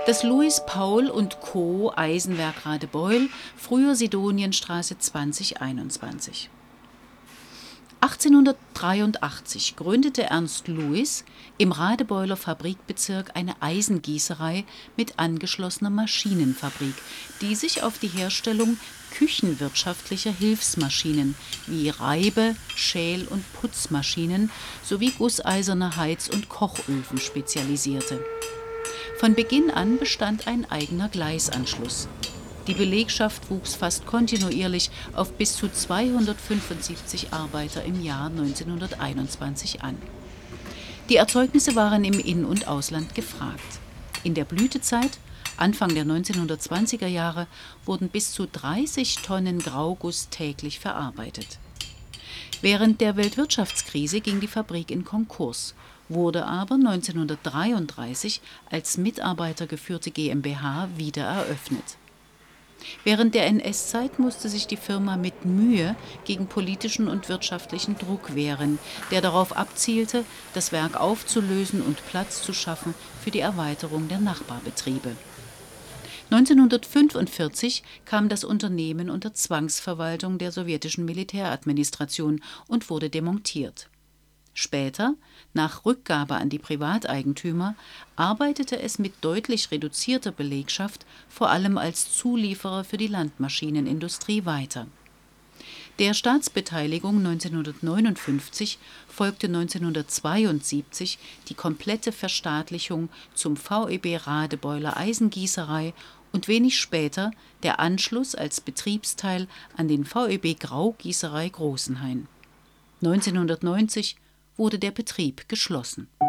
Das Louis Paul und Co. Eisenwerk Radebeul, früher Sidonienstraße 2021. 1883 gründete Ernst Louis im Radebeuler Fabrikbezirk eine Eisengießerei mit angeschlossener Maschinenfabrik, die sich auf die Herstellung küchenwirtschaftlicher Hilfsmaschinen wie Reibe-, Schäl- und Putzmaschinen sowie gusseiserne Heiz- und Kochöfen spezialisierte. Von Beginn an bestand ein eigener Gleisanschluss. Die Belegschaft wuchs fast kontinuierlich auf bis zu 275 Arbeiter im Jahr 1921 an. Die Erzeugnisse waren im In- und Ausland gefragt. In der Blütezeit, Anfang der 1920er Jahre, wurden bis zu 30 Tonnen Grauguss täglich verarbeitet. Während der Weltwirtschaftskrise ging die Fabrik in Konkurs, wurde aber 1933 als mitarbeitergeführte GmbH wieder eröffnet. Während der NS-Zeit musste sich die Firma mit Mühe gegen politischen und wirtschaftlichen Druck wehren, der darauf abzielte, das Werk aufzulösen und Platz zu schaffen für die Erweiterung der Nachbarbetriebe. 1945 kam das Unternehmen unter Zwangsverwaltung der sowjetischen Militäradministration und wurde demontiert. Später, nach Rückgabe an die Privateigentümer, arbeitete es mit deutlich reduzierter Belegschaft vor allem als Zulieferer für die Landmaschinenindustrie weiter. Der Staatsbeteiligung 1959 folgte 1972 die komplette Verstaatlichung zum VEB Radebeuler Eisengießerei und wenig später der Anschluss als Betriebsteil an den VEB Graugießerei Großenhain. 1990 wurde der Betrieb geschlossen.